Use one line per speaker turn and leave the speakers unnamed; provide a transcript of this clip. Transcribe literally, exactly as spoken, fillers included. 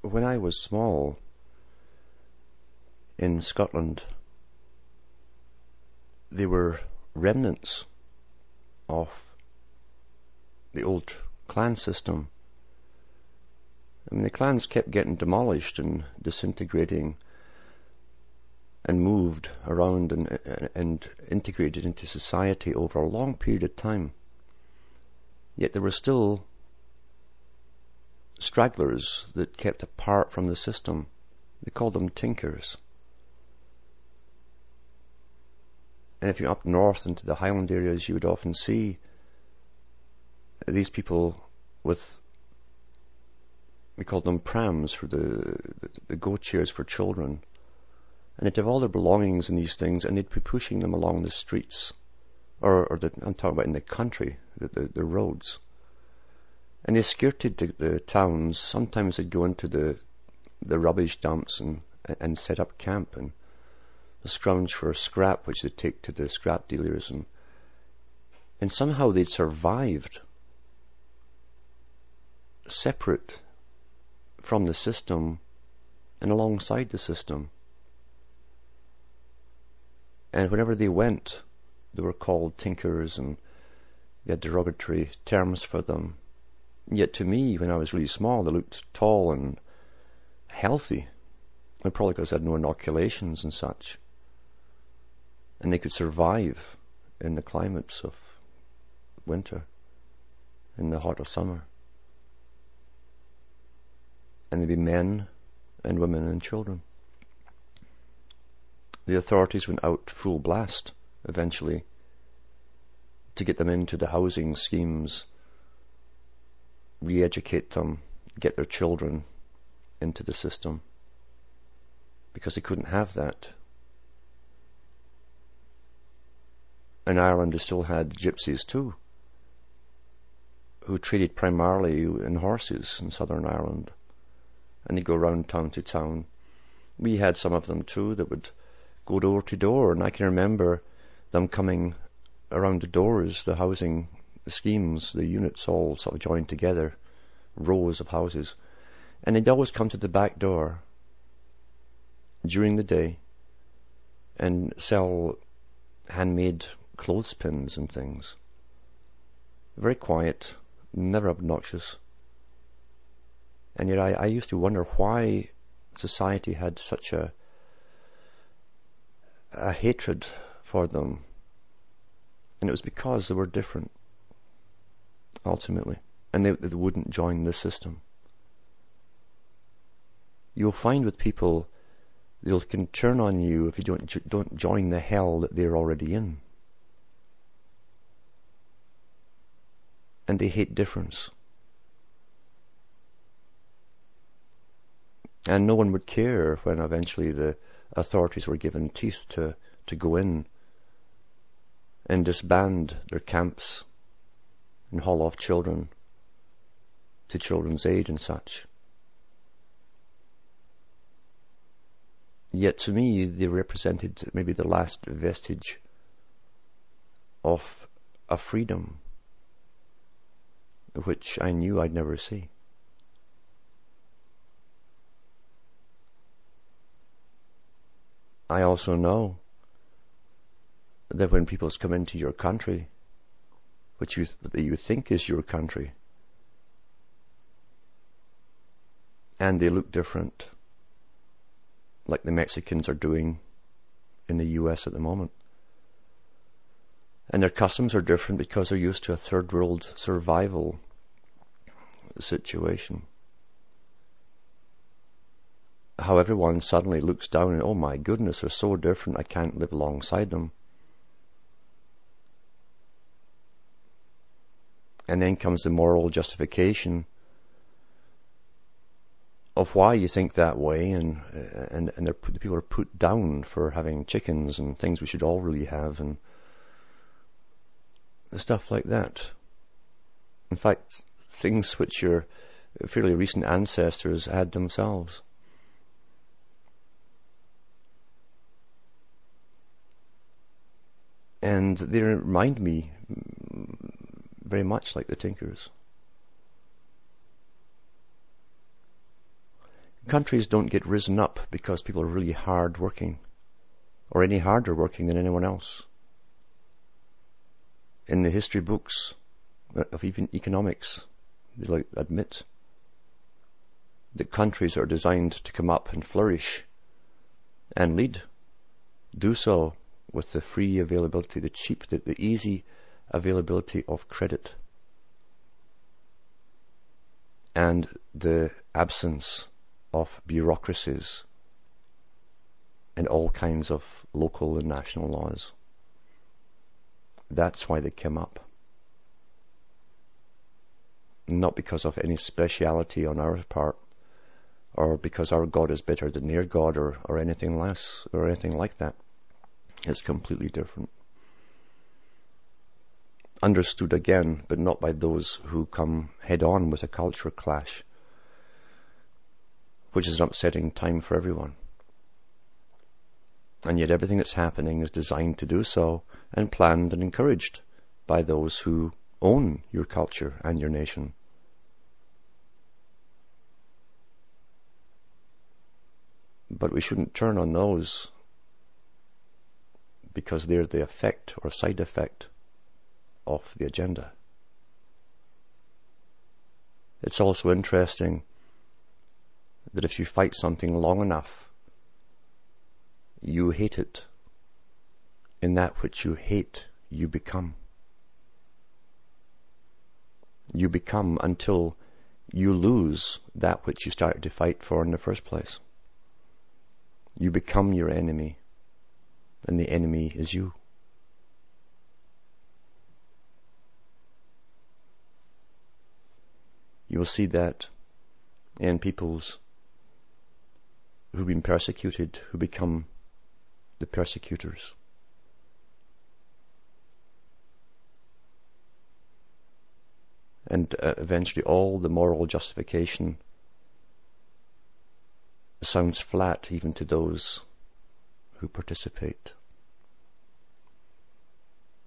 when I was small in Scotland, there were remnants of the old clan system. I mean, the clans kept getting demolished and disintegrating and moved around and, and integrated into society over a long period of time. Yet there were still stragglers that kept apart from the system. They called them tinkers. And if you're up north into the highland areas, you would often see these people with, we called them prams, for the, the go chairs for children. And they'd have all their belongings in these things, and they'd be pushing them along the streets, or, or the, I'm talking about in the country, the, the, the roads. And they skirted the, the towns. Sometimes they'd go into the the rubbish dumps and and set up camp and scrounge for scrap, which they'd take to the scrap dealers, and and somehow they'd survived separate from the system and alongside the system. And whenever they went, they were called tinkers, and they had derogatory terms for them. Yet to me, when I was really small, they looked tall and healthy. And probably because they had no inoculations and such. And they could survive in the climates of winter, in the heart of summer. And they'd be men and women and children. The authorities went out full blast, eventually, to get them into the housing schemes, re-educate them, get their children into the system, because they couldn't have that. In Ireland, they still had gypsies too, who traded primarily in horses in southern Ireland, and they go around town to town. We had some of them too that would go door to door, and I can remember them coming around the doors, the housing schemes, the units all sort of joined together, rows of houses, and they'd always come to the back door during the day and sell handmade clothespins and things. Very quiet, never obnoxious. And yet I, I used to wonder why society had such a a hatred for them. And it was because they were different, ultimately. And they, they wouldn't join the system. You'll find with people, they can turn on you if you don't don't join the hell that they're already in. And they hate difference. And no one would care when eventually the authorities were given teeth to, to go in and disband their camps and haul off children to children's aid and such. Yet to me, they represented maybe the last vestige of a freedom which I knew I'd never see. I also know that when people come into your country, which you, that you think is your country, and they look different, like the Mexicans are doing in the U S at the moment, and their customs are different because they're used to a third world survival situation. How everyone suddenly looks down and, oh my goodness, they're so different, I can't live alongside them. And then comes the moral justification of why you think that way, and and and the people are put down for having chickens and things we should all really have, and stuff like that. In fact, things which your fairly recent ancestors had themselves. And they remind me very much like the Tinkers. Countries don't get risen up because people are really hard working, or any harder working than anyone else. In the history books of even economics, they like admit that countries are designed to come up and flourish and lead, do so with the free availability, the cheap, the, the easy availability of credit, and the absence of bureaucracies and all kinds of local and national laws. That's why they came up. Not because of any speciality on our part, or because our God is better than their God, or, or anything less, or anything like that. It's completely different. Understood again, but not by those who come head on with a culture clash, which is an upsetting time for everyone. And yet everything that's happening is designed to do so, and planned and encouraged by those who own your culture and your nation. But we shouldn't turn on those because they're the effect or side effect of the agenda. It's also interesting that if you fight something long enough, you hate it. In that which you hate, you become. You become until you lose that which you started to fight for in the first place. You become your enemy, and the enemy is you. You will see that in peoples who've been persecuted, who become the persecutors. And uh, eventually all the moral justification sounds flat even to those who participate.